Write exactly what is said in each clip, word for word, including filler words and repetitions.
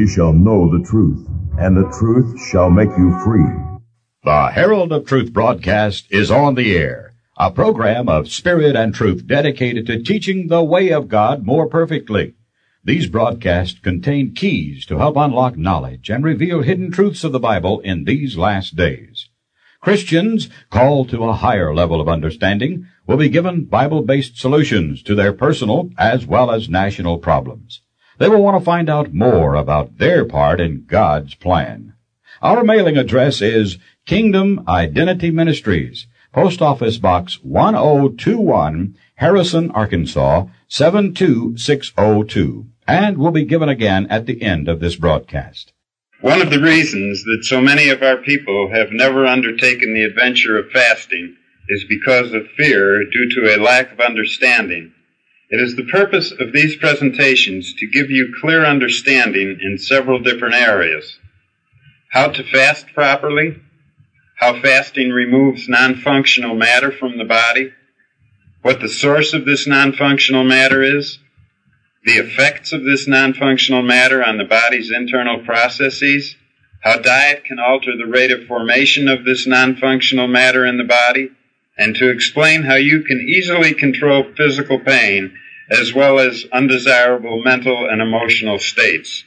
ye shall know the truth, and the truth shall make you free. The Herald of Truth broadcast is on the air, a program of spirit and truth dedicated to teaching the way of God more perfectly. These broadcasts contain keys to help unlock knowledge and reveal hidden truths of the Bible in these last days. Christians called to a higher level of understanding will be given Bible-based solutions to their personal as well as national problems. They will want to find out more about their part in God's plan. Our mailing address is Kingdom Identity Ministries, Post Office Box one oh two one, Harrison, Arkansas, seven two six oh two, and will be given again at the end of this broadcast. One of the reasons that so many of our people have never undertaken the adventure of fasting is because of fear due to a lack of understanding. It is the purpose of these presentations to give you clear understanding in several different areas. How to fast properly, how fasting removes non-functional matter from the body, what the source of this non-functional matter is, the effects of this non-functional matter on the body's internal processes, how diet can alter the rate of formation of this non-functional matter in the body, and to explain how you can easily control physical pain as well as undesirable mental and emotional states.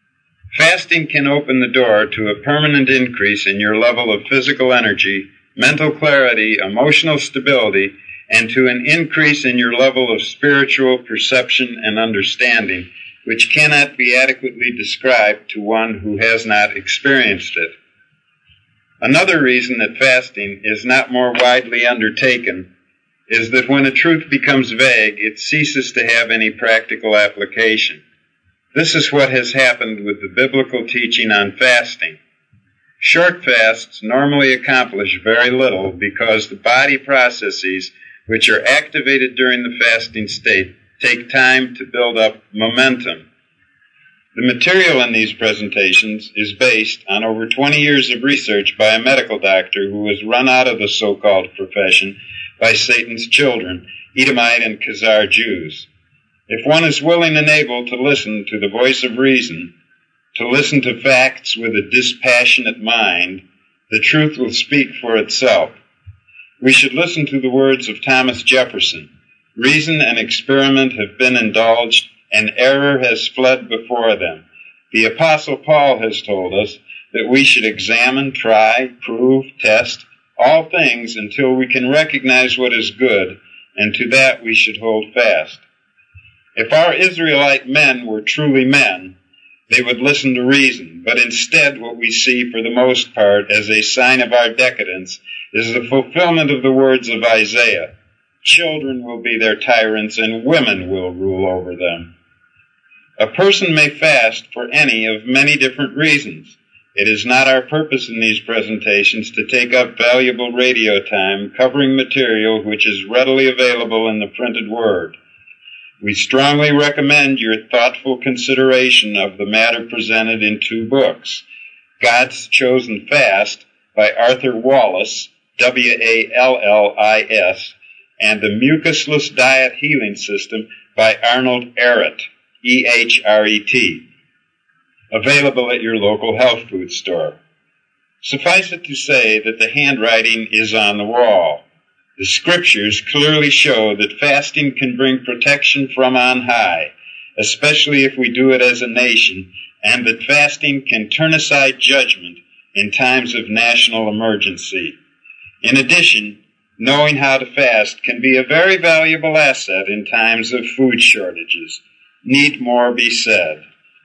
Fasting can open the door to a permanent increase in your level of physical energy, mental clarity, emotional stability, and to an increase in your level of spiritual perception and understanding, which cannot be adequately described to one who has not experienced it. Another reason that fasting is not more widely undertaken is that when a truth becomes vague, it ceases to have any practical application. This is what has happened with the biblical teaching on fasting. Short fasts normally accomplish very little because the body processes which are activated during the fasting state take time to build up momentum. The material in these presentations is based on over twenty years of research by a medical doctor who was run out of the so-called profession by Satan's children, Edomite and Khazar Jews. If one is willing and able to listen to the voice of reason, to listen to facts with a dispassionate mind, the truth will speak for itself. We should listen to the words of Thomas Jefferson. Reason and experiment have been indulged, and error has fled before them. The Apostle Paul has told us that we should examine, try, prove, test all things until we can recognize what is good, and to that we should hold fast. If our Israelite men were truly men, they would listen to reason, but instead what we see for the most part as a sign of our decadence is the fulfillment of the words of Isaiah. Children will be their tyrants and women will rule over them. A person may fast for any of many different reasons. It is not our purpose in these presentations to take up valuable radio time covering material which is readily available in the printed word. We strongly recommend your thoughtful consideration of the matter presented in two books, God's Chosen Fast by Arthur Wallis, W A L L I S, and The Mucusless Diet Healing System by Arnold Ehret, E H R E T, available at your local health food store. Suffice it to say that the handwriting is on the wall. The scriptures clearly show that fasting can bring protection from on high, especially if we do it as a nation, and that fasting can turn aside judgment in times of national emergency. In addition, knowing how to fast can be a very valuable asset in times of food shortages. Need more be said.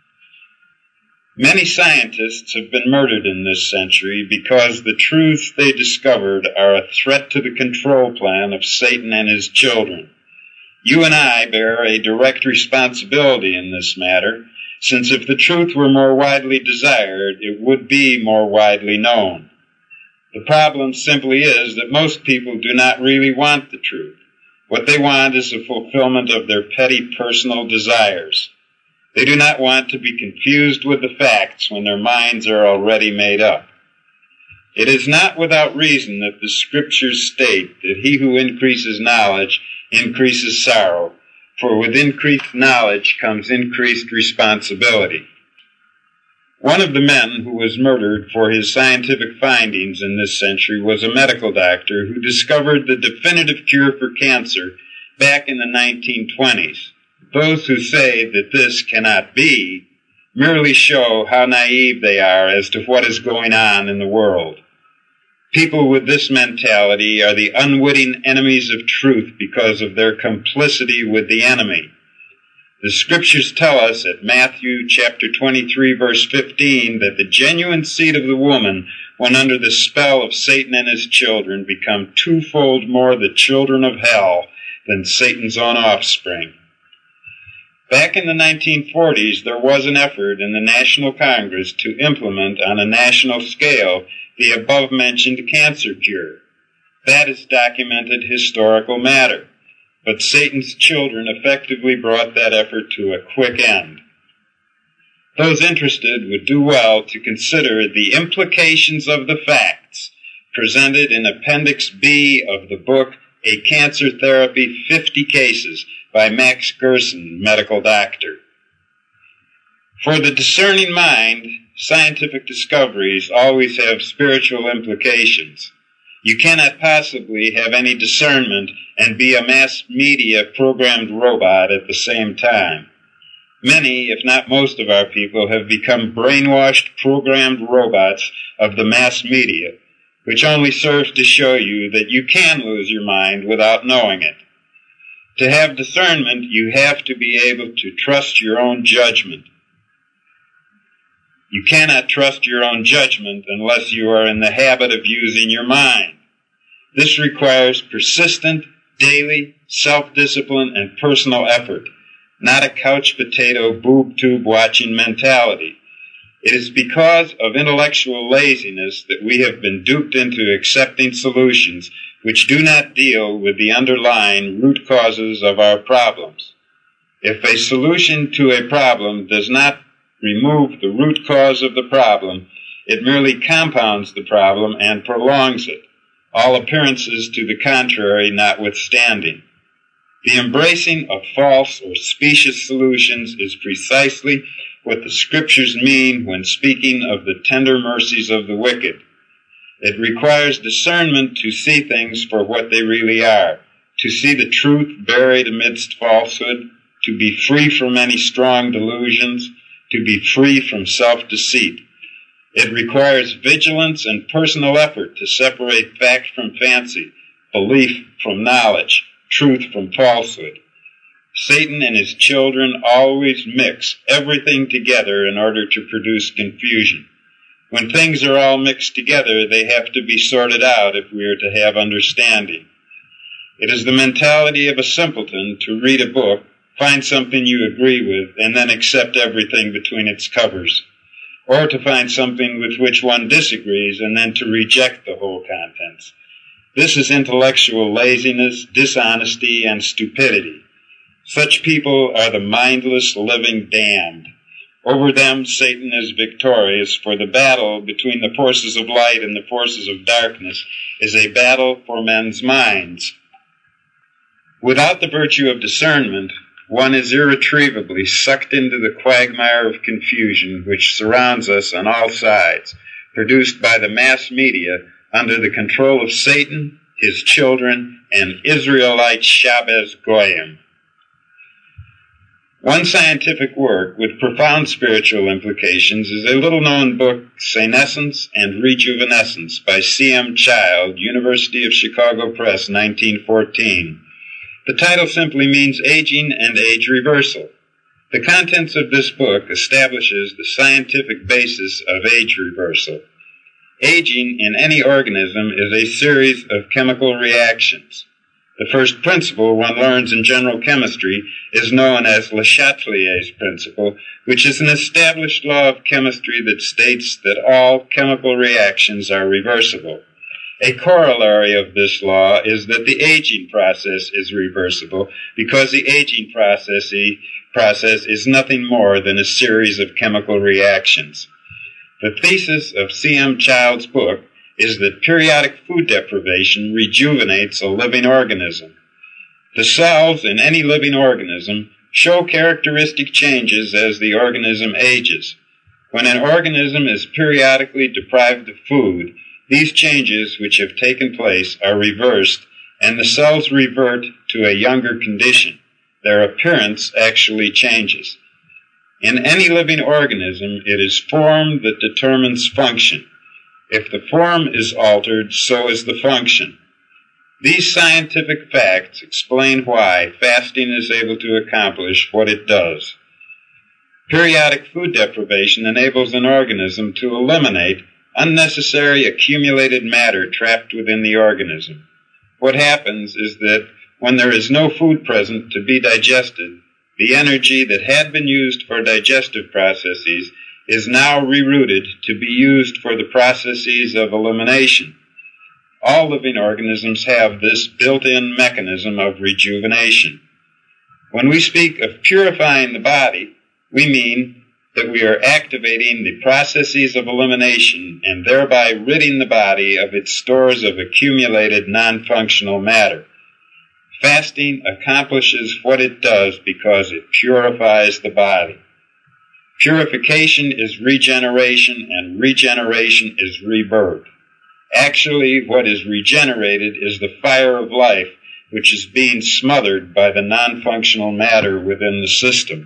Many scientists have been murdered in this century because the truths they discovered are a threat to the control plan of Satan and his children. You and I bear a direct responsibility in this matter, since if the truth were more widely desired, it would be more widely known. The problem simply is that most people do not really want the truth. What they want is the fulfillment of their petty personal desires. They do not want to be confused with the facts when their minds are already made up. It is not without reason that the scriptures state that he who increases knowledge increases sorrow, for with increased knowledge comes increased responsibility. One of the men who was murdered for his scientific findings in this century was a medical doctor who discovered the definitive cure for cancer back in the nineteen twenties. Those who say that this cannot be merely show how naive they are as to what is going on in the world. People with this mentality are the unwitting enemies of truth because of their complicity with the enemy. The scriptures tell us at Matthew chapter twenty-three, verse fifteen, that the genuine seed of the woman, when under the spell of Satan and his children, become twofold more the children of hell than Satan's own offspring. Back in the nineteen forties, there was an effort in the National Congress to implement on a national scale the above-mentioned cancer cure. That is documented historical matter. But Satan's children effectively brought that effort to a quick end. Those interested would do well to consider the implications of the facts presented in Appendix B of the book A Cancer Therapy, fifty Cases by Max Gerson, medical doctor. For the discerning mind, scientific discoveries always have spiritual implications. You cannot possibly have any discernment and be a mass media programmed robot at the same time. Many, if not most of our people, have become brainwashed programmed robots of the mass media, which only serves to show you that you can lose your mind without knowing it. To have discernment, you have to be able to trust your own judgment. You cannot trust your own judgment unless you are in the habit of using your mind. This requires persistent, daily self-discipline and personal effort, not a couch potato boob tube watching mentality. It is because of intellectual laziness that we have been duped into accepting solutions which do not deal with the underlying root causes of our problems. If a solution to a problem does not remove the root cause of the problem, it merely compounds the problem and prolongs it, all appearances to the contrary notwithstanding. The embracing of false or specious solutions is precisely what the scriptures mean when speaking of the tender mercies of the wicked. It requires discernment to see things for what they really are, to see the truth buried amidst falsehood, to be free from any strong delusions, to be free from self-deceit. It requires vigilance and personal effort to separate fact from fancy, belief from knowledge, truth from falsehood. Satan and his children always mix everything together in order to produce confusion. When things are all mixed together, they have to be sorted out if we are to have understanding. It is the mentality of a simpleton to read a book, find something you agree with, and then accept everything between its covers, or to find something with which one disagrees and then to reject the whole contents. This is intellectual laziness, dishonesty, and stupidity. Such people are the mindless living damned. Over them Satan is victorious, for the battle between the forces of light and the forces of darkness is a battle for men's minds. Without the virtue of discernment, one is irretrievably sucked into the quagmire of confusion which surrounds us on all sides, produced by the mass media under the control of Satan, his children, and Israelite Shabbos Goyim. One scientific work with profound spiritual implications is a little-known book, Senescence and Rejuvenescence, by C M Child, University of Chicago Press, nineteen fourteen. The title simply means Aging and Age Reversal. The contents of this book establishes the scientific basis of age reversal. Aging in any organism is a series of chemical reactions. The first principle one learns in general chemistry is known as Le Chatelier's principle, which is an established law of chemistry that states that all chemical reactions are reversible. A corollary of this law is that the aging process is reversible because the aging process, process is nothing more than a series of chemical reactions. The thesis of C M Child's book is that periodic food deprivation rejuvenates a living organism. The cells in any living organism show characteristic changes as the organism ages. When an organism is periodically deprived of food, these changes which have taken place are reversed, and the cells revert to a younger condition. Their appearance actually changes. In any living organism, it is form that determines function. If the form is altered, so is the function. These scientific facts explain why fasting is able to accomplish what it does. Periodic food deprivation enables an organism to eliminate unnecessary accumulated matter trapped within the organism. What happens is that when there is no food present to be digested, the energy that had been used for digestive processes is now rerouted to be used for the processes of elimination. All living organisms have this built-in mechanism of rejuvenation. When we speak of purifying the body, we mean that we are activating the processes of elimination and thereby ridding the body of its stores of accumulated non-functional matter. Fasting accomplishes what it does because it purifies the body. Purification is regeneration, and regeneration is rebirth. Actually, what is regenerated is the fire of life, which is being smothered by the non-functional matter within the system.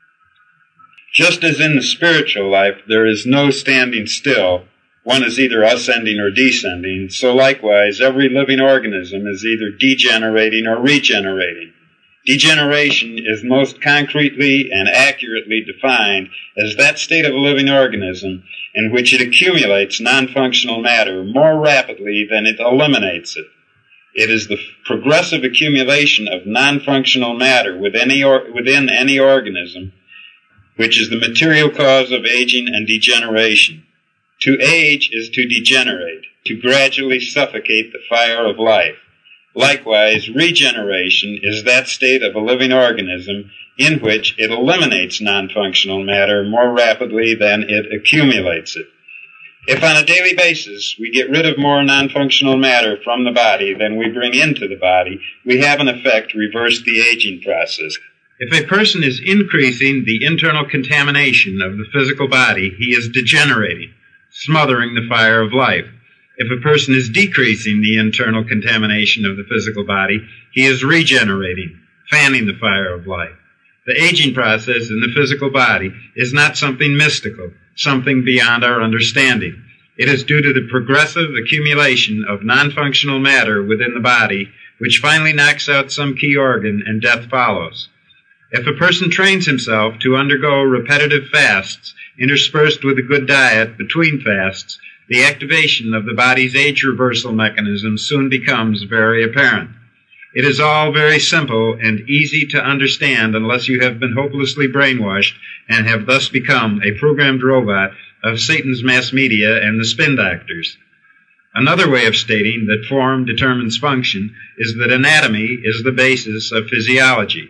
Just as in the spiritual life there is no standing still, one is either ascending or descending, so likewise every living organism is either degenerating or regenerating. Degeneration is most concretely and accurately defined as that state of a living organism in which it accumulates non-functional matter more rapidly than it eliminates it. It is the progressive accumulation of non-functional matter within any, or, within any organism which is the material cause of aging and degeneration. To age is to degenerate, to gradually suffocate the fire of life. Likewise, regeneration is that state of a living organism in which it eliminates non-functional matter more rapidly than it accumulates it. If on a daily basis we get rid of more non-functional matter from the body than we bring into the body, we have in effect reversed the aging process. If a person is increasing the internal contamination of the physical body, he is degenerating, smothering the fire of life. If a person is decreasing the internal contamination of the physical body, he is regenerating, fanning the fire of life. The aging process in the physical body is not something mystical, something beyond our understanding. It is due to the progressive accumulation of non-functional matter within the body, which finally knocks out some key organ and death follows. If a person trains himself to undergo repetitive fasts, interspersed with a good diet between fasts, the activation of the body's age reversal mechanism soon becomes very apparent. It is all very simple and easy to understand unless you have been hopelessly brainwashed and have thus become a programmed robot of Satan's mass media and the spin doctors. Another way of stating that form determines function is that anatomy is the basis of physiology.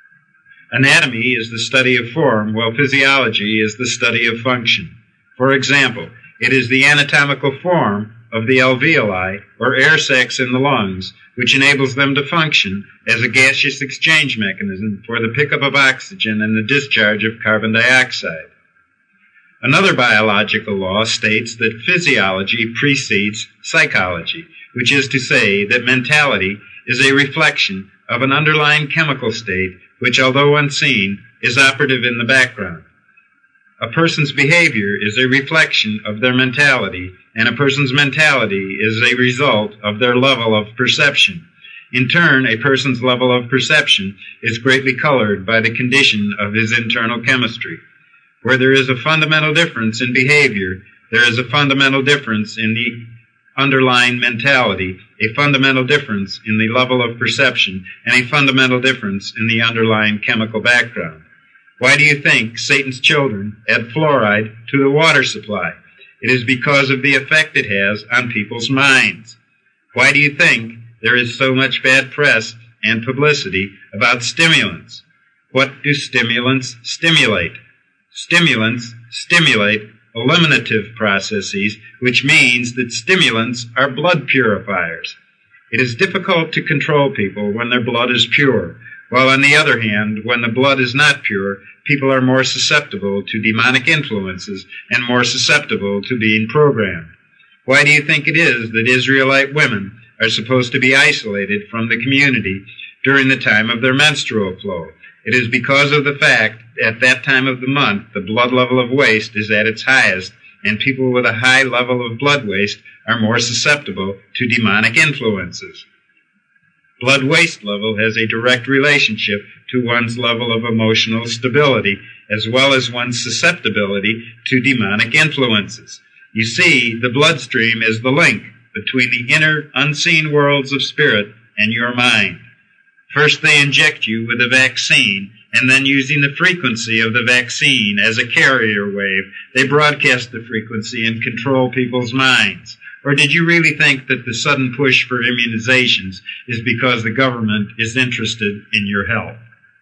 Anatomy is the study of form, while physiology is the study of function. For example, it is the anatomical form of the alveoli, or air sacs in the lungs, which enables them to function as a gaseous exchange mechanism for the pickup of oxygen and the discharge of carbon dioxide. Another biological law states that physiology precedes psychology, which is to say that mentality is a reflection of an underlying chemical state which, although unseen, is operative in the background. A person's behavior is a reflection of their mentality, and a person's mentality is a result of their level of perception. In turn, a person's level of perception is greatly colored by the condition of his internal chemistry. Where there is a fundamental difference in behavior, there is a fundamental difference in the underlying mentality, a fundamental difference in the level of perception, and a fundamental difference in the underlying chemical background. Why do you think Satan's children add fluoride to the water supply? It is because of the effect it has on people's minds. Why do you think there is so much bad press and publicity about stimulants? What do stimulants stimulate? Stimulants stimulate eliminative processes, which means that stimulants are blood purifiers. It is difficult to control people when their blood is pure. while on the other hand, when the blood is not pure, people are more susceptible to demonic influences and more susceptible to being programmed. Why do you think it is that Israelite women are supposed to be isolated from the community during the time of their menstrual flow? It is because of the fact at that time of the month the blood level of waste is at its highest, and people with a high level of blood waste are more susceptible to demonic influences. Blood waste level has a direct relationship to one's level of emotional stability, as well as one's susceptibility to demonic influences. You see, the bloodstream is the link between the inner, unseen worlds of spirit and your mind. First, they inject you with a vaccine, and then using the frequency of the vaccine as a carrier wave, they broadcast the frequency and control people's minds. Or did you really think that the sudden push for immunizations is because the government is interested in your health?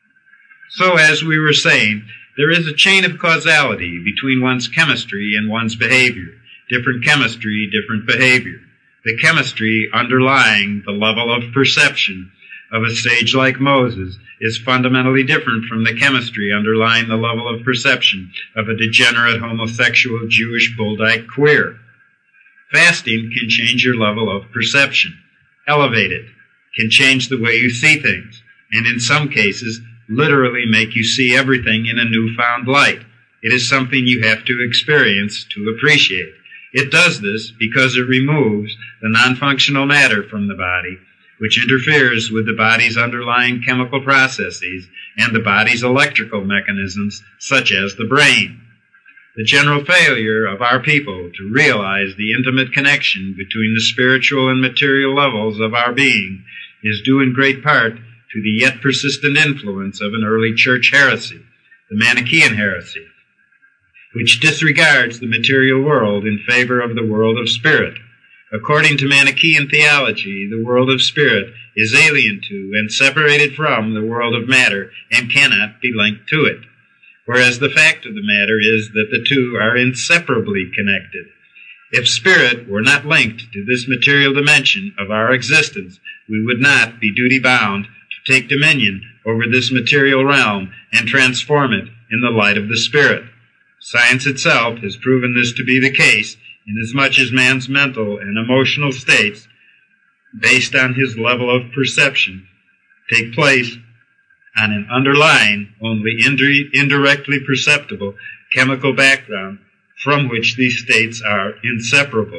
So, as we were saying, there is a chain of causality between one's chemistry and one's behavior. Different chemistry, different behavior. The chemistry underlying the level of perception of a sage like Moses is fundamentally different from the chemistry underlying the level of perception of a degenerate homosexual Jewish bulldyke queer. Fasting can change your level of perception, elevate it, can change the way you see things, and in some cases, literally make you see everything in a newfound light. It is something you have to experience to appreciate. It does this because it removes the non-functional matter from the body, which interferes with the body's underlying chemical processes and the body's electrical mechanisms, such as the brain. The general failure of our people to realize the intimate connection between the spiritual and material levels of our being is due in great part to the yet persistent influence of an early church heresy, the Manichaean heresy, which disregards the material world in favor of the world of spirit. According to Manichaean theology, the world of spirit is alien to and separated from the world of matter and cannot be linked to it, whereas the fact of the matter is that the two are inseparably connected. If spirit were not linked to this material dimension of our existence, we would not be duty-bound to take dominion over this material realm and transform it in the light of the spirit. Science itself has proven this to be the case, inasmuch as man's mental and emotional states, based on his level of perception, take place on an underlying, only indi- indirectly perceptible chemical background from which these states are inseparable.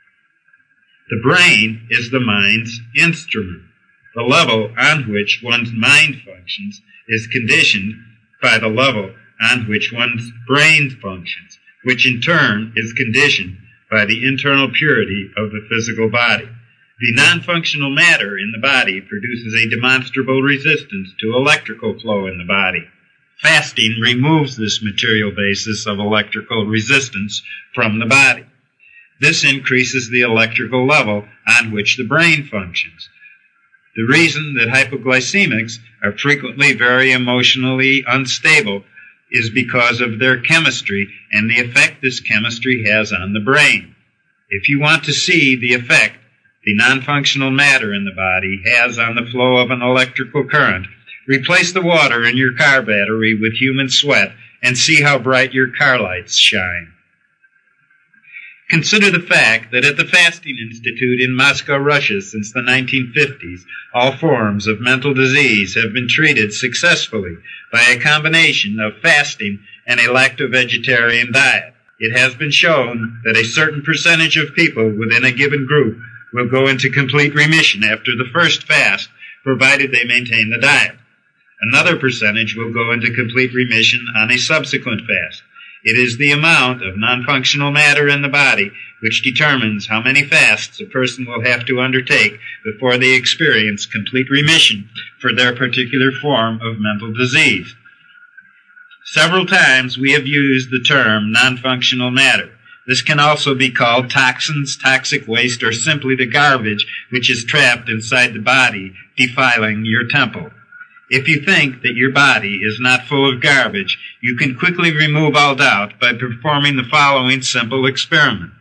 The brain is the mind's instrument. The level on which one's mind functions is conditioned by the level on which one's brain functions, which in turn is conditioned by the internal purity of the physical body. The non-functional matter in the body produces a demonstrable resistance to electrical flow in the body. Fasting removes this material basis of electrical resistance from the body. This increases the electrical level on which the brain functions. The reason that hypoglycemics are frequently very emotionally unstable is because of their chemistry and the effect this chemistry has on the brain. If you want to see the effect the non-functional matter in the body has on the flow of an electrical current, replace the water in your car battery with human sweat and see how bright your car lights shine. Consider the fact that at the Fasting Institute in Moscow, Russia, since the nineteen fifties, all forms of mental disease have been treated successfully by a combination of fasting and a lacto-vegetarian diet. It has been shown that a certain percentage of people within a given group will go into complete remission after the first fast, provided they maintain the diet. Another percentage will go into complete remission on a subsequent fast. It is the amount of non-functional matter in the body which determines how many fasts a person will have to undertake before they experience complete remission for their particular form of mental disease. Several times we have used the term non-functional matter. This can also be called toxins, toxic waste, or simply the garbage which is trapped inside the body, defiling your temple. If you think that your body is not full of garbage, you can quickly remove all doubt by performing the following simple experiment.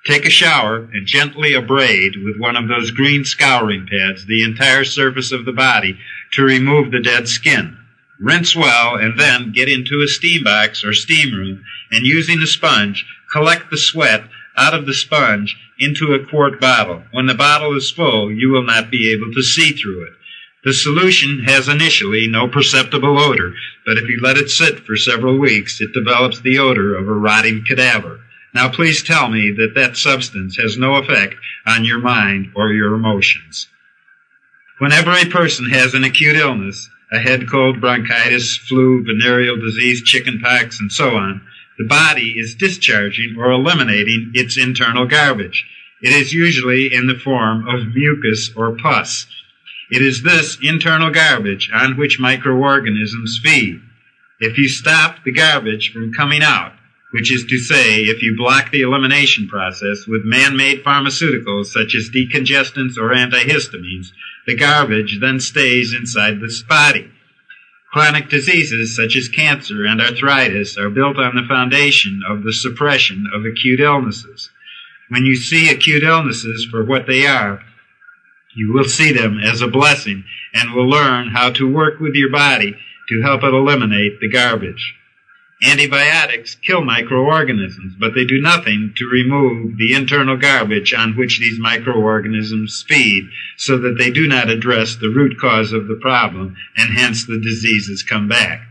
Take a shower and gently abrade with one of those green scouring pads the entire surface of the body to remove the dead skin. Rinse well and then get into a steam box or steam room and using a sponge, collect the sweat out of the sponge into a quart bottle. When the bottle is full, you will not be able to see through it. The solution has initially no perceptible odor, but if you let it sit for several weeks, it develops the odor of a rotting cadaver. Now please tell me that that substance has no effect on your mind or your emotions. Whenever a person has an acute illness, a head cold, bronchitis, flu, venereal disease, chickenpox, and so on, the body is discharging or eliminating its internal garbage. It is usually in the form of mucus or pus. It is this internal garbage on which microorganisms feed. If you stop the garbage from coming out, which is to say, if you block the elimination process with man-made pharmaceuticals such as decongestants or antihistamines, the garbage then stays inside this body. Chronic diseases such as cancer and arthritis are built on the foundation of the suppression of acute illnesses. When you see acute illnesses for what they are, you will see them as a blessing and will learn how to work with your body to help it eliminate the garbage. Antibiotics kill microorganisms, but they do nothing to remove the internal garbage on which these microorganisms feed, so that they do not address the root cause of the problem, and hence the diseases come back.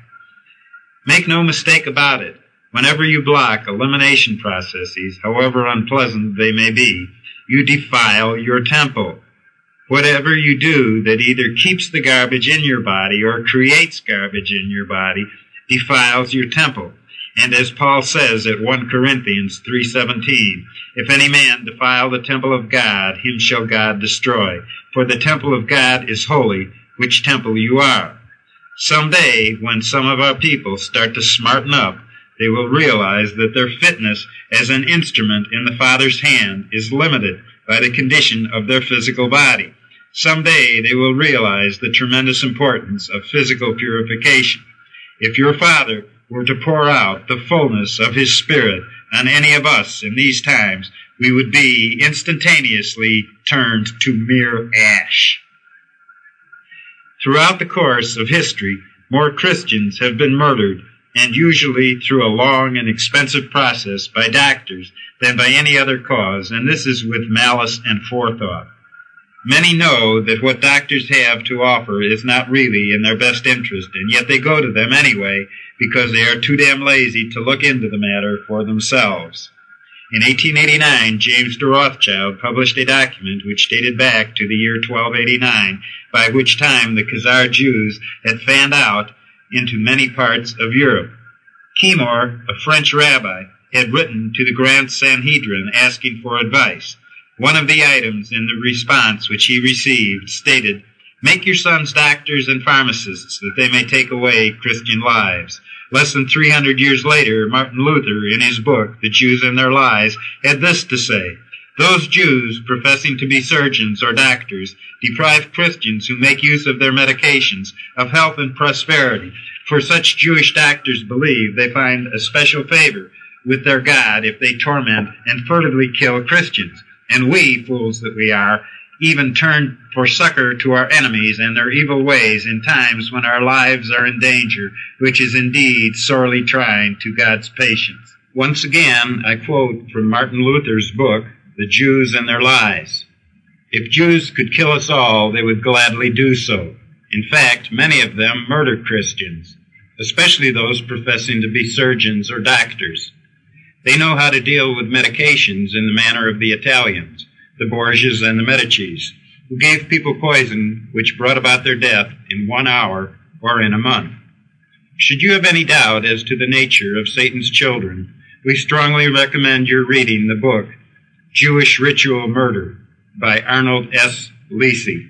Make no mistake about it. Whenever you block elimination processes, however unpleasant they may be, you defile your temple. Whatever you do that either keeps the garbage in your body or creates garbage in your body defiles your temple. And as Paul says at First Corinthians three seventeen, if any man defile the temple of God, him shall God destroy. For the temple of God is holy, which temple you are. Someday, when some of our people start to smarten up, they will realize that their fitness as an instrument in the Father's hand is limited by the condition of their physical body. Someday they will realize the tremendous importance of physical purification. If your Father were to pour out the fullness of His Spirit on any of us in these times, we would be instantaneously turned to mere ash. Throughout the course of history, more Christians have been murdered, and usually through a long and expensive process by doctors than by any other cause, and this is with malice and forethought. Many know that what doctors have to offer is not really in their best interest, and yet they go to them anyway because they are too damn lazy to look into the matter for themselves. In eighteen eighty-nine, James de Rothschild published a document which dated back to the year twelve eighty-nine, by which time the Khazar Jews had fanned out into many parts of Europe. Timur, a French rabbi, had written to the Grand Sanhedrin asking for advice. One of the items in the response which he received stated, "Make your sons doctors and pharmacists, that they may take away Christian lives." Less than three hundred years later, Martin Luther, in his book, The Jews and Their Lies, had this to say, "Those Jews, professing to be surgeons or doctors, deprive Christians who make use of their medications of health and prosperity, for such Jewish doctors believe they find a special favor with their God if they torment and furtively kill Christians. And we, fools that we are, even turn for succor to our enemies and their evil ways in times when our lives are in danger, which is indeed sorely trying to God's patience." Once again, I quote from Martin Luther's book, The Jews and Their Lies. "If Jews could kill us all, they would gladly do so. In fact, many of them murder Christians, especially those professing to be surgeons or doctors. They know how to deal with medications in the manner of the Italians, the Borgias and the Medicis, who gave people poison which brought about their death in one hour or in a month. Should you have any doubt as to the nature of Satan's children, we strongly recommend your reading the book Jewish Ritual Murder by Arnold S. Lisi.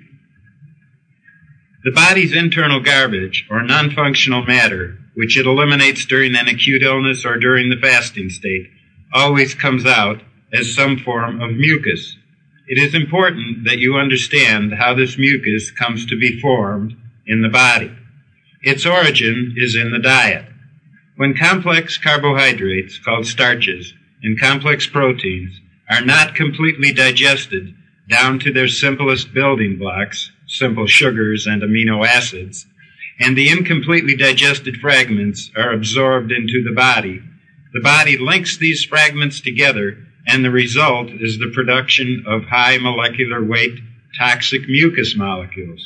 The body's internal garbage, or non-functional matter, which it eliminates during an acute illness or during the fasting state, always comes out as some form of mucus. It is important that you understand how this mucus comes to be formed in the body. Its origin is in the diet. When complex carbohydrates, called starches, and complex proteins are not completely digested down to their simplest building blocks, simple sugars and amino acids, and the incompletely digested fragments are absorbed into the body, the body links these fragments together, and the result is the production of high molecular weight toxic mucus molecules.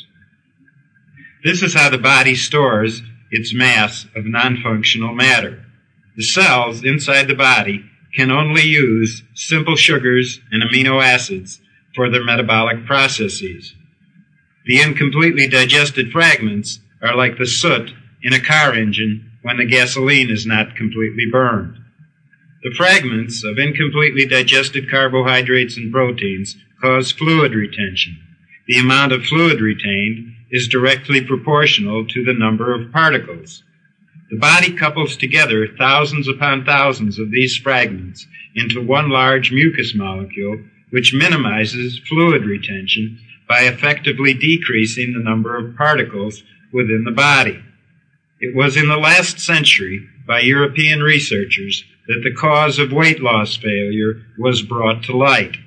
This is how the body stores its mass of non-functional matter. The cells inside the body can only use simple sugars and amino acids for their metabolic processes. The incompletely digested fragments are like the soot in a car engine when the gasoline is not completely burned. The fragments of incompletely digested carbohydrates and proteins cause fluid retention. The amount of fluid retained is directly proportional to the number of particles. The body couples together thousands upon thousands of these fragments into one large mucus molecule, which minimizes fluid retention by effectively decreasing the number of particles within the body. It was in the last century, by European researchers, that the cause of weight loss failure was brought to light.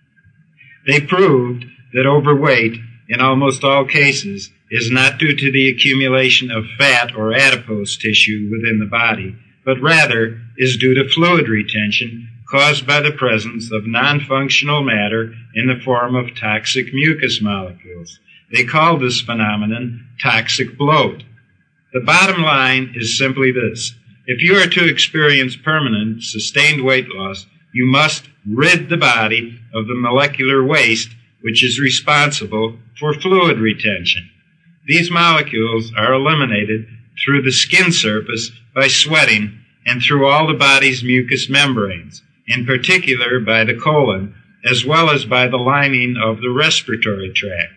They proved that overweight, in almost all cases, is not due to the accumulation of fat or adipose tissue within the body, but rather is due to fluid retention caused by the presence of non-functional matter in the form of toxic mucus molecules. They call this phenomenon toxic bloat. The bottom line is simply this. If you are to experience permanent, sustained weight loss, you must rid the body of the molecular waste which is responsible for fluid retention. These molecules are eliminated through the skin surface by sweating and through all the body's mucous membranes, in particular by the colon, as well as by the lining of the respiratory tract.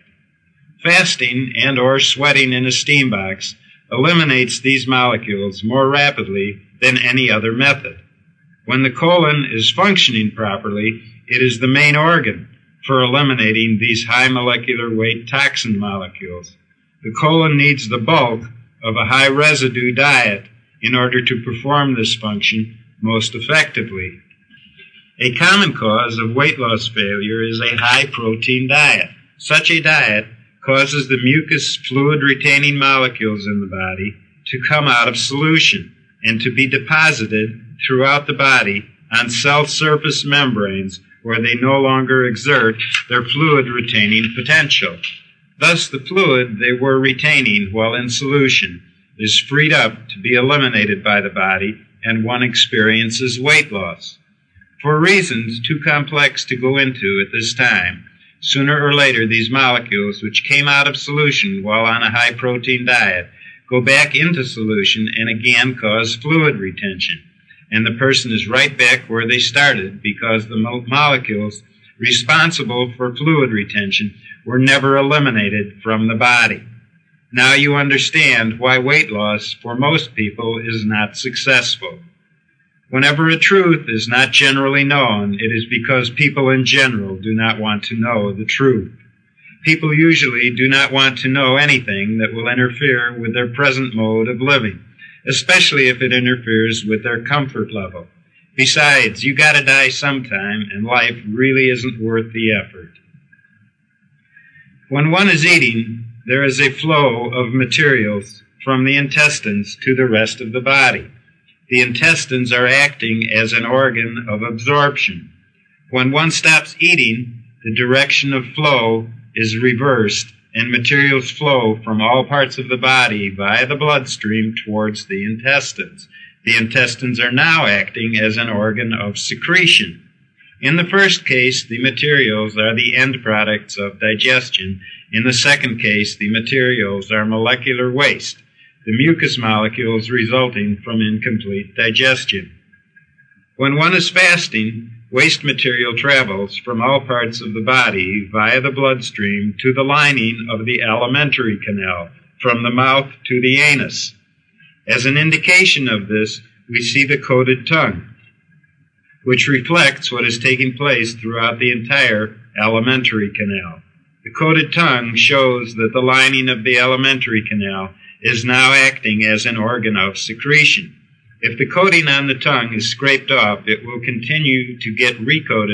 Fasting and or sweating in a steam box eliminates these molecules more rapidly than any other method. When the colon is functioning properly, it is the main organ for eliminating these high molecular weight toxin molecules. The colon needs the bulk of a high residue diet in order to perform this function most effectively. A common cause of weight loss failure is a high protein diet. Such a diet causes the mucus fluid retaining molecules in the body to come out of solution and to be deposited throughout the body on cell surface membranes where they no longer exert their fluid retaining potential. Thus, the fluid they were retaining while in solution is freed up to be eliminated by the body, and one experiences weight loss. For reasons too complex to go into at this time, sooner or later these molecules, which came out of solution while on a high-protein diet, go back into solution and again cause fluid retention. And the person is right back where they started because the mo- molecules responsible for fluid retention were never eliminated from the body. Now you understand why weight loss for most people is not successful. Whenever a truth is not generally known, it is because people in general do not want to know the truth. People usually do not want to know anything that will interfere with their present mode of living, especially if it interferes with their comfort level. Besides, you gotta die sometime, and life really isn't worth the effort. When one is eating, there is a flow of materials from the intestines to the rest of the body. The intestines are acting as an organ of absorption. When one stops eating, the direction of flow is reversed, and materials flow from all parts of the body via the bloodstream towards the intestines. The intestines are now acting as an organ of secretion. In the first case, the materials are the end products of digestion. In the second case, the materials are molecular waste, the mucus molecules resulting from incomplete digestion. When one is fasting, waste material travels from all parts of the body via the bloodstream to the lining of the alimentary canal, from the mouth to the anus. As an indication of this, we see the coated tongue, which reflects what is taking place throughout the entire alimentary canal. The coated tongue shows that the lining of the alimentary canal is now acting as an organ of secretion. If the coating on the tongue is scraped off, it will continue to get recoated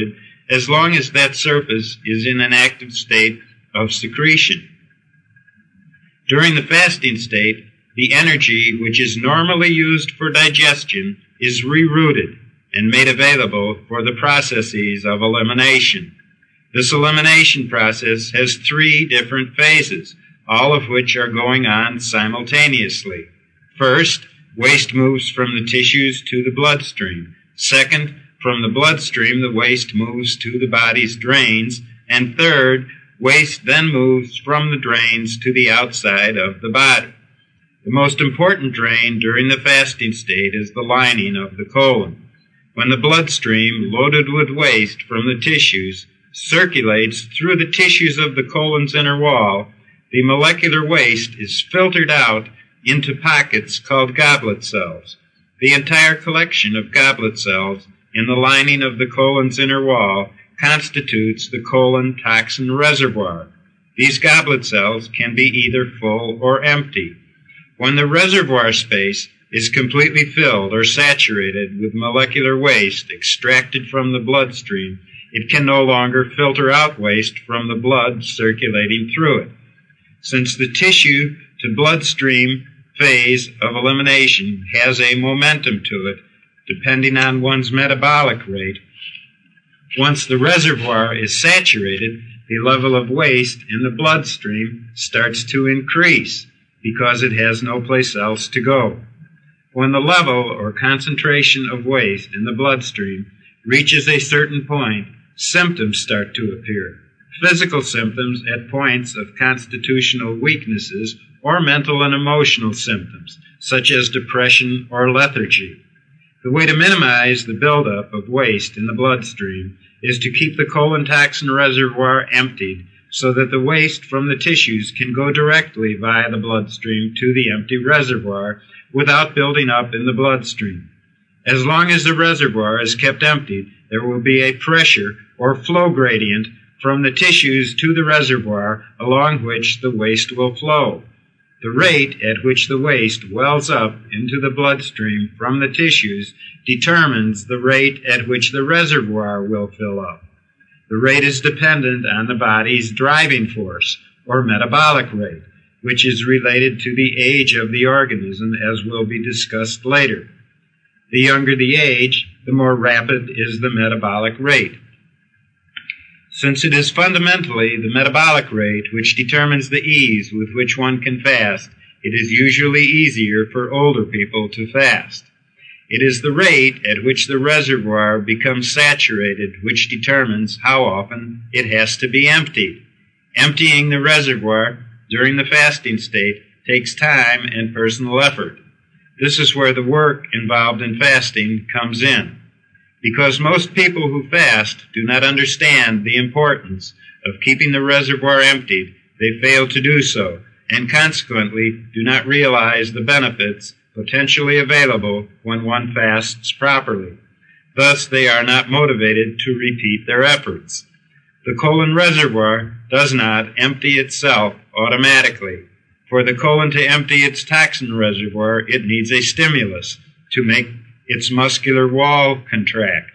as long as that surface is in an active state of secretion. During the fasting state, the energy which is normally used for digestion is rerouted and made available for the processes of elimination. This elimination process has three different phases, all of which are going on simultaneously. First, waste moves from the tissues to the bloodstream. Second, from the bloodstream, the waste moves to the body's drains. And third, waste then moves from the drains to the outside of the body. The most important drain during the fasting state is the lining of the colon. When the bloodstream, loaded with waste from the tissues, circulates through the tissues of the colon's inner wall, the molecular waste is filtered out into pockets called goblet cells. The entire collection of goblet cells in the lining of the colon's inner wall constitutes the colon toxin reservoir. These goblet cells can be either full or empty. When the reservoir space is completely filled or saturated with molecular waste extracted from the bloodstream, it can no longer filter out waste from the blood circulating through it. Since the tissue to bloodstream phase of elimination has a momentum to it, depending on one's metabolic rate, once the reservoir is saturated, the level of waste in the bloodstream starts to increase because it has no place else to go. When the level or concentration of waste in the bloodstream reaches a certain point, symptoms start to appear. Physical symptoms at points of constitutional weaknesses or mental and emotional symptoms, such as depression or lethargy. The way to minimize the buildup of waste in the bloodstream is to keep the colon toxin reservoir emptied so that the waste from the tissues can go directly via the bloodstream to the empty reservoir without building up in the bloodstream. As long as the reservoir is kept emptied, there will be a pressure or flow gradient from the tissues to the reservoir along which the waste will flow. The rate at which the waste wells up into the bloodstream from the tissues determines the rate at which the reservoir will fill up. The rate is dependent on the body's driving force, or metabolic rate, which is related to the age of the organism, as will be discussed later. The younger the age, the more rapid is the metabolic rate. Since it is fundamentally the metabolic rate which determines the ease with which one can fast, it is usually easier for older people to fast. It is the rate at which the reservoir becomes saturated which determines how often it has to be emptied. Emptying the reservoir during the fasting state takes time and personal effort. This is where the work involved in fasting comes in. Because most people who fast do not understand the importance of keeping the reservoir emptied, they fail to do so, and consequently do not realize the benefits potentially available when one fasts properly. Thus, they are not motivated to repeat their efforts. The colon reservoir does not empty itself automatically. For the colon to empty its toxin reservoir, it needs a stimulus to make its muscular wall contract.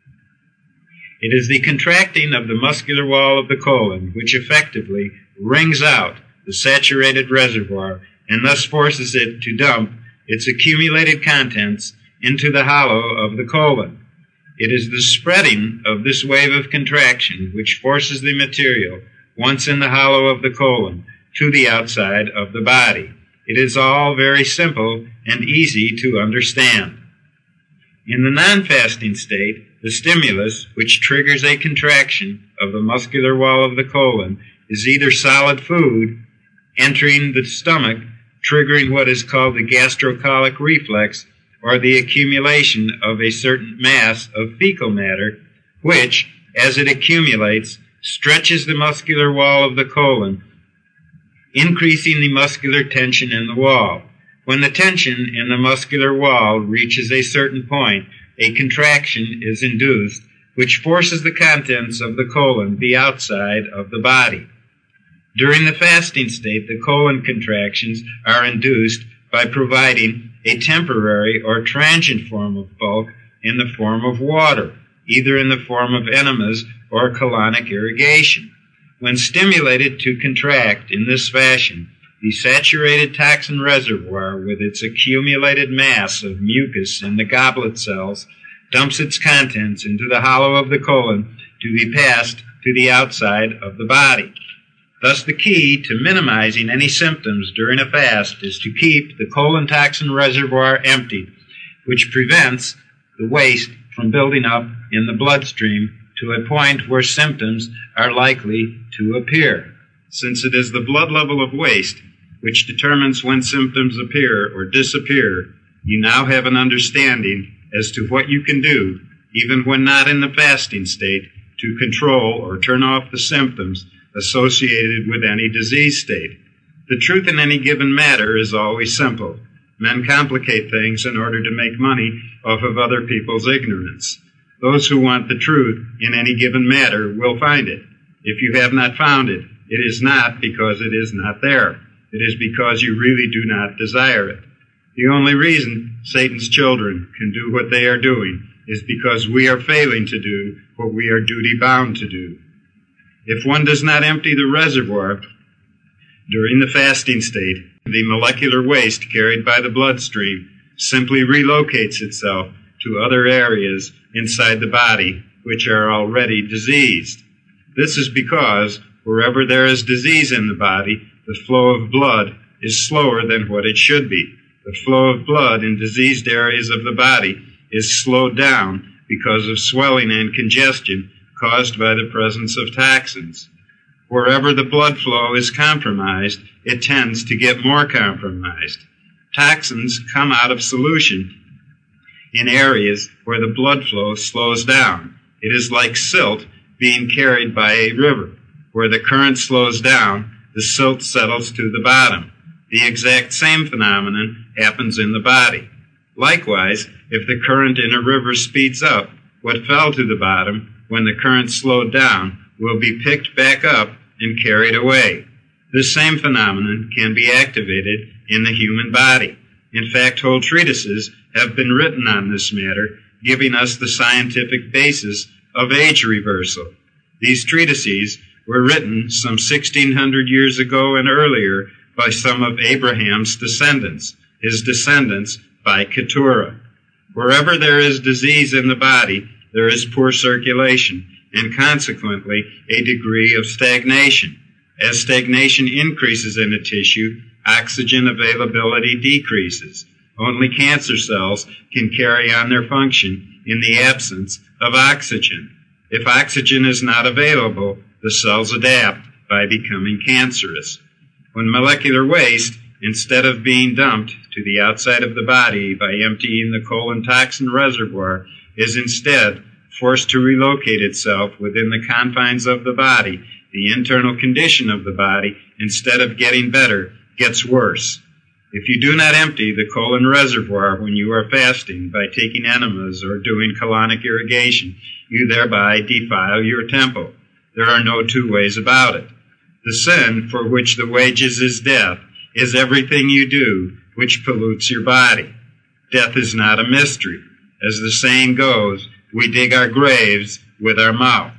It is the contracting of the muscular wall of the colon which effectively wrings out the saturated reservoir and thus forces it to dump its accumulated contents into the hollow of the colon. It is the spreading of this wave of contraction which forces the material, once in the hollow of the colon, to the outside of the body. It is all very simple and easy to understand. In the non-fasting state, the stimulus, which triggers a contraction of the muscular wall of the colon, is either solid food entering the stomach, triggering what is called the gastrocolic reflex, or the accumulation of a certain mass of fecal matter, which, as it accumulates, stretches the muscular wall of the colon, increasing the muscular tension in the wall. When the tension in the muscular wall reaches a certain point, a contraction is induced, which forces the contents of the colon the outside of the body. During the fasting state, the colon contractions are induced by providing a temporary or transient form of bulk in the form of water, either in the form of enemas or colonic irrigation. When stimulated to contract in this fashion, the saturated toxin reservoir, with its accumulated mass of mucus in the goblet cells, dumps its contents into the hollow of the colon to be passed to the outside of the body. Thus, the key to minimizing any symptoms during a fast is to keep the colon toxin reservoir empty, which prevents the waste from building up in the bloodstream to a point where symptoms are likely to appear. Since it is the blood level of waste which determines when symptoms appear or disappear, you now have an understanding as to what you can do, even when not in the fasting state, to control or turn off the symptoms associated with any disease state. The truth in any given matter is always simple. Men complicate things in order to make money off of other people's ignorance. Those who want the truth in any given matter will find it. If you have not found it, it is not because it is not there. It is because you really do not desire it. The only reason Satan's children can do what they are doing is because we are failing to do what we are duty-bound to do. If one does not empty the reservoir during the fasting state, the molecular waste carried by the bloodstream simply relocates itself to other areas inside the body which are already diseased. This is because wherever there is disease in the body, the flow of blood is slower than what it should be. The flow of blood in diseased areas of the body is slowed down because of swelling and congestion caused by the presence of toxins. Wherever the blood flow is compromised, it tends to get more compromised. Toxins come out of solution in areas where the blood flow slows down. It is like silt being carried by a river. Where the current slows down, the silt settles to the bottom. The exact same phenomenon happens in the body. Likewise, if the current in a river speeds up, what fell to the bottom when the current slowed down will be picked back up and carried away. This same phenomenon can be activated in the human body. In fact, whole treatises have been written on this matter, giving us the scientific basis of age reversal. These treatises were written some sixteen hundred years ago and earlier by some of Abraham's descendants, his descendants by Keturah. Wherever there is disease in the body, there is poor circulation, and consequently a degree of stagnation. As stagnation increases in a tissue, oxygen availability decreases. Only cancer cells can carry on their function in the absence of oxygen. If oxygen is not available, the cells adapt by becoming cancerous. When molecular waste, instead of being dumped to the outside of the body by emptying the colon toxin reservoir, is instead forced to relocate itself within the confines of the body, the internal condition of the body, instead of getting better, gets worse. If you do not empty the colon reservoir when you are fasting by taking enemas or doing colonic irrigation, you thereby defile your temple. There are no two ways about it. The sin for which the wages is death is everything you do which pollutes your body. Death is not a mystery. As the saying goes, we dig our graves with our mouth.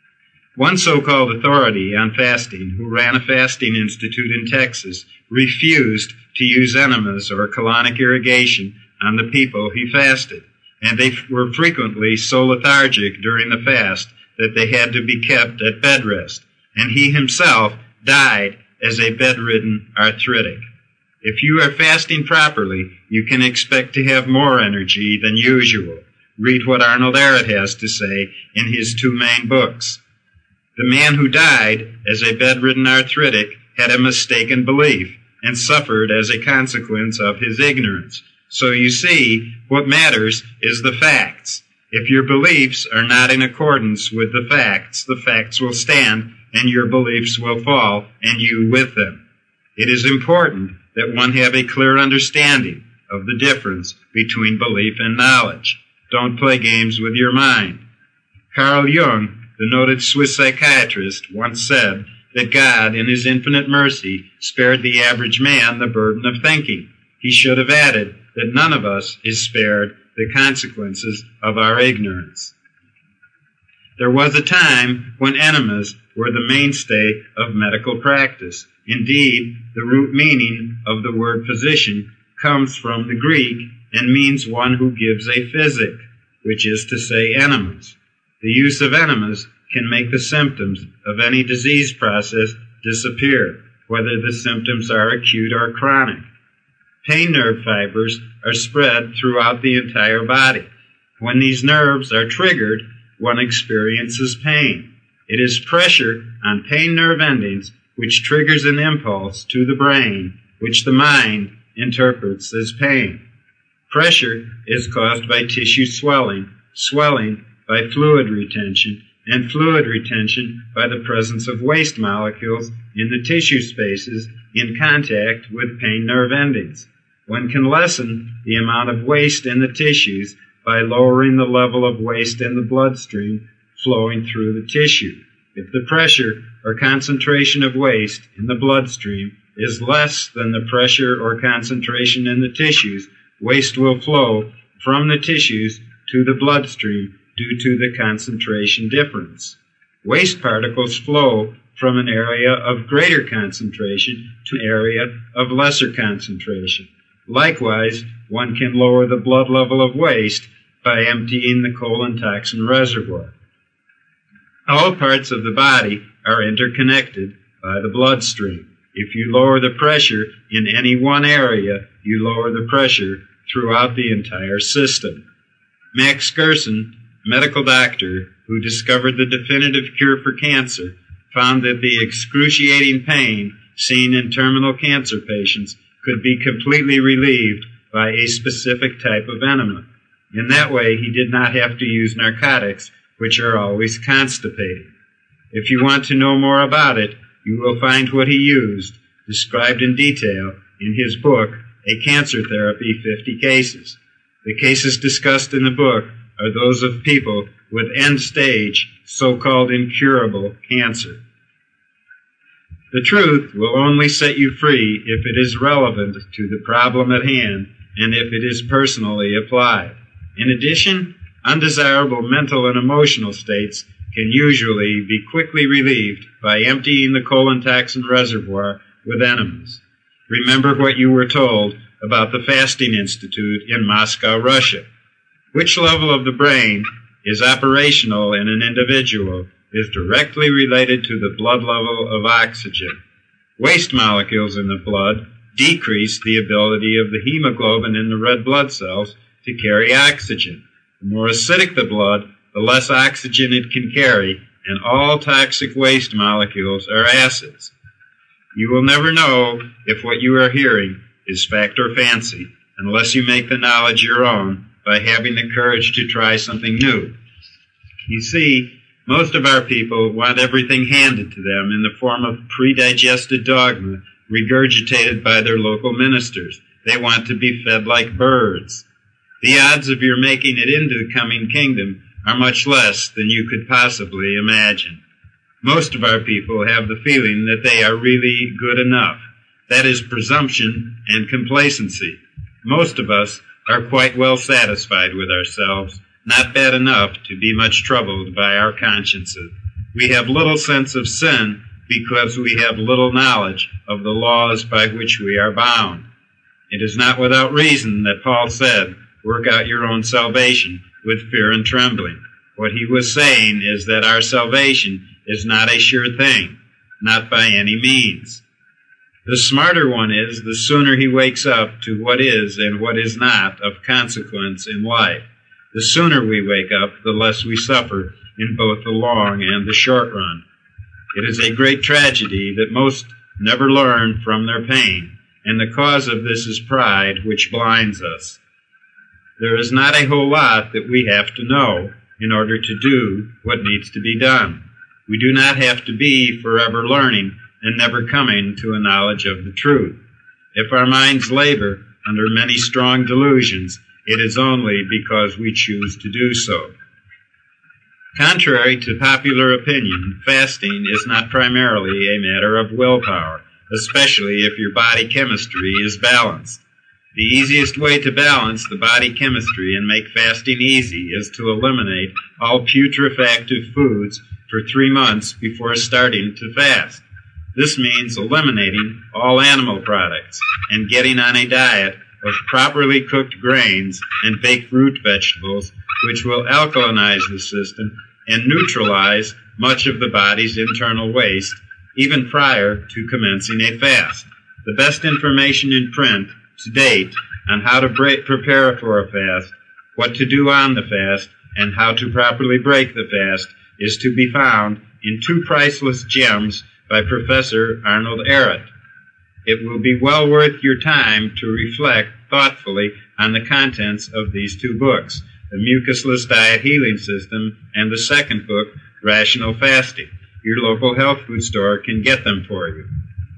One so-called authority on fasting who ran a fasting institute in Texas refused to use enemas or colonic irrigation on the people he fasted, and they were frequently so lethargic during the fast that they had to be kept at bed rest, and he himself died as a bedridden arthritic. If you are fasting properly, you can expect to have more energy than usual. Read what Arnold Ehret has to say in his two main books. The man who died as a bedridden arthritic had a mistaken belief and suffered as a consequence of his ignorance. So you see, what matters is the facts. If your beliefs are not in accordance with the facts, the facts will stand and your beliefs will fall, and you with them. It is important that one have a clear understanding of the difference between belief and knowledge. Don't play games with your mind. Carl Jung, the noted Swiss psychiatrist, once said that God, in his infinite mercy, spared the average man the burden of thinking. He should have added that none of us is spared the consequences of our ignorance. There was a time when enemas were the mainstay of medical practice. Indeed, the root meaning of the word physician comes from the Greek and means one who gives a physic, which is to say enemas. The use of enemas can make the symptoms of any disease process disappear, whether the symptoms are acute or chronic. Pain nerve fibers are spread throughout the entire body. When these nerves are triggered, one experiences pain. It is pressure on pain nerve endings which triggers an impulse to the brain, which the mind interprets as pain. Pressure is caused by tissue swelling, swelling by fluid retention, and fluid retention by the presence of waste molecules in the tissue spaces in contact with pain nerve endings. One can lessen the amount of waste in the tissues by lowering the level of waste in the bloodstream flowing through the tissue. If the pressure or concentration of waste in the bloodstream is less than the pressure or concentration in the tissues, waste will flow from the tissues to the bloodstream due to the concentration difference. Waste particles flow from an area of greater concentration to an area of lesser concentration. Likewise, one can lower the blood level of waste by emptying the colon toxin reservoir. All parts of the body are interconnected by the bloodstream. If you lower the pressure in any one area, you lower the pressure throughout the entire system. Max Gerson, medical doctor who discovered the definitive cure for cancer, found that the excruciating pain seen in terminal cancer patients could be completely relieved by a specific type of enema. In that way, he did not have to use narcotics, which are always constipating. If you want to know more about it, you will find what he used, described in detail, in his book, A Cancer Therapy, fifty Cases. The cases discussed in the book are those of people with end-stage, so-called incurable cancer. The truth will only set you free if it is relevant to the problem at hand and if it is personally applied. In addition, undesirable mental and emotional states can usually be quickly relieved by emptying the colon toxin reservoir with enemas. Remember what you were told about the Fasting Institute in Moscow, Russia. Which level of the brain is operational in an individual is directly related to the blood level of oxygen. Waste molecules in the blood decrease the ability of the hemoglobin in the red blood cells to carry oxygen. The more acidic the blood, the less oxygen it can carry, and all toxic waste molecules are acids. You will never know if what you are hearing is fact or fancy unless you make the knowledge your own by having the courage to try something new. You see, most of our people want everything handed to them in the form of pre-digested dogma regurgitated by their local ministers. They want to be fed like birds. The odds of your making it into the coming kingdom are much less than you could possibly imagine. Most of our people have the feeling that they are really good enough. That is presumption and complacency. Most of us are quite well satisfied with ourselves, not bad enough to be much troubled by our consciences. We have little sense of sin because we have little knowledge of the laws by which we are bound. It is not without reason that Paul said, "Work out your own salvation with fear and trembling." What he was saying is that our salvation is not a sure thing, not by any means. The smarter one is the sooner he wakes up to what is and what is not of consequence in life. The sooner we wake up, the less we suffer in both the long and the short run. It is a great tragedy that most never learn from their pain, and the cause of this is pride, which blinds us. There is not a whole lot that we have to know in order to do what needs to be done. We do not have to be forever learning and never coming to a knowledge of the truth. If our minds labor under many strong delusions, it is only because we choose to do so. Contrary to popular opinion, fasting is not primarily a matter of willpower, especially if your body chemistry is balanced. The easiest way to balance the body chemistry and make fasting easy is to eliminate all putrefactive foods for three months before starting to fast. This means eliminating all animal products and getting on a diet of properly cooked grains and baked root vegetables, which will alkalinize the system and neutralize much of the body's internal waste, even prior to commencing a fast. The best information in print to date on how to break, prepare for a fast, what to do on the fast, and how to properly break the fast is to be found in two priceless gems by Professor Arnold Ehret. It will be well worth your time to reflect thoughtfully on the contents of these two books, The Mucusless Diet Healing System and the second book, Rational Fasting. Your local health food store can get them for you.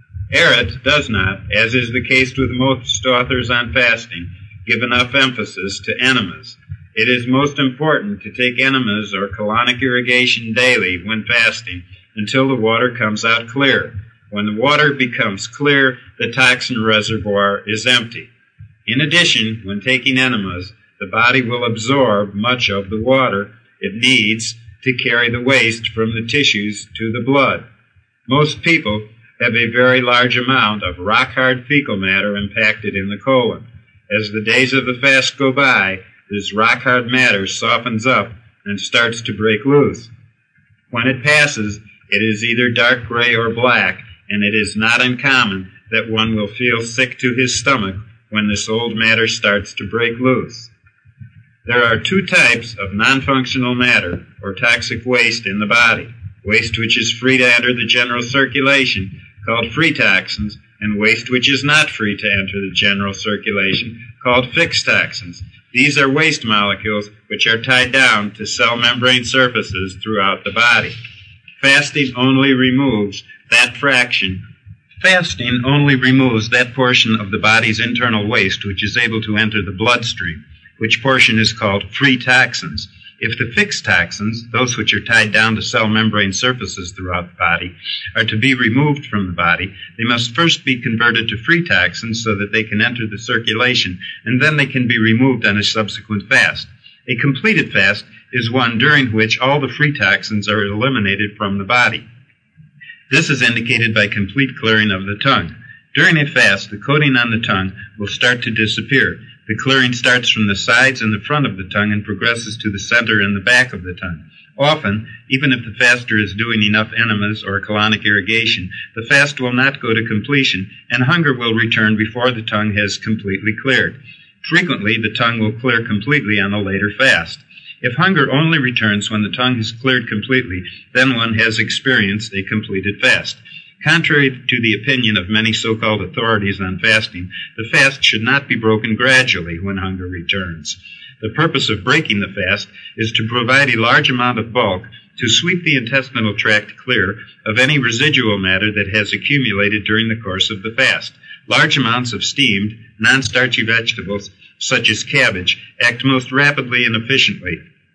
Ehret does not, as is the case with most authors on fasting, give enough emphasis to enemas. It is most important to take enemas or colonic irrigation daily when fasting until the water comes out clear. When the water becomes clear, the toxin reservoir is empty. In addition, when taking enemas, the body will absorb much of the water it needs to carry the waste from the tissues to the blood. Most people have a very large amount of rock-hard fecal matter impacted in the colon. As the days of the fast go by, this rock-hard matter softens up and starts to break loose. When it passes, it is either dark gray or black, and it is not uncommon that one will feel sick to his stomach when this old matter starts to break loose. There are two types of non-functional matter, or toxic waste, in the body. Waste which is free to enter the general circulation, called free toxins, and waste which is not free to enter the general circulation, called fixed toxins. These are waste molecules which are tied down to cell membrane surfaces throughout the body. Fasting only removes that fraction. Fasting only removes that portion of the body's internal waste which is able to enter the bloodstream, which portion is called free toxins. If the fixed toxins, those which are tied down to cell membrane surfaces throughout the body, are to be removed from the body, they must first be converted to free toxins so that they can enter the circulation, and then they can be removed on a subsequent fast. A completed fast is one during which all the free toxins are eliminated from the body. This is indicated by complete clearing of the tongue. During a fast, the coating on the tongue will start to disappear. The clearing starts from the sides and the front of the tongue and progresses to the center and the back of the tongue. Often, even if the faster is doing enough enemas or colonic irrigation, the fast will not go to completion, and hunger will return before the tongue has completely cleared. Frequently, the tongue will clear completely on a later fast. If hunger only returns when the tongue has cleared completely, then one has experienced a completed fast. Contrary to the opinion of many so-called authorities on fasting, the fast should not be broken gradually when hunger returns. The purpose of breaking the fast is to provide a large amount of bulk to sweep the intestinal tract clear of any residual matter that has accumulated during the course of the fast. Large amounts of steamed, non-starchy vegetables, such as cabbage, act most rapidly and efficiently.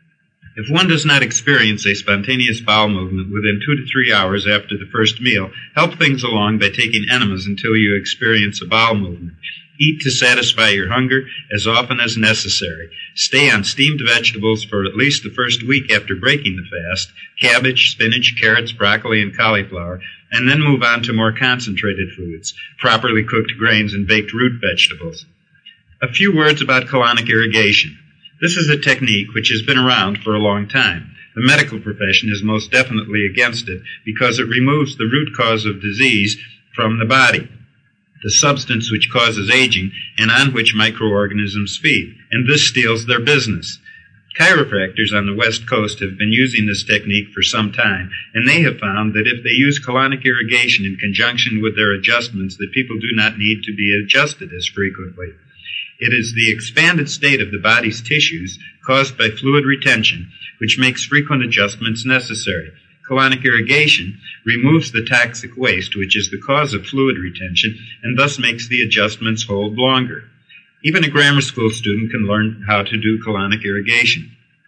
If one does not experience a spontaneous bowel movement within two to three hours after the first meal, help things along by taking enemas until you experience a bowel movement. Eat to satisfy your hunger as often as necessary. Stay on steamed vegetables for at least the first week after breaking the fast, cabbage, spinach, carrots, broccoli, and cauliflower, and then move on to more concentrated foods, properly cooked grains, and baked root vegetables. A few words about colonic irrigation. This is a technique which has been around for a long time. The medical profession is most definitely against it because it removes the root cause of disease from the body, the substance which causes aging and on which microorganisms feed, and this steals their business. Chiropractors on the West Coast have been using this technique for some time, and they have found that if they use colonic irrigation in conjunction with their adjustments, that people do not need to be adjusted as frequently. It is the expanded state of the body's tissues caused by fluid retention which makes frequent adjustments necessary. Colonic irrigation removes the toxic waste which is the cause of fluid retention and thus makes the adjustments hold longer. Even a grammar school student can learn how to do colonic irrigation.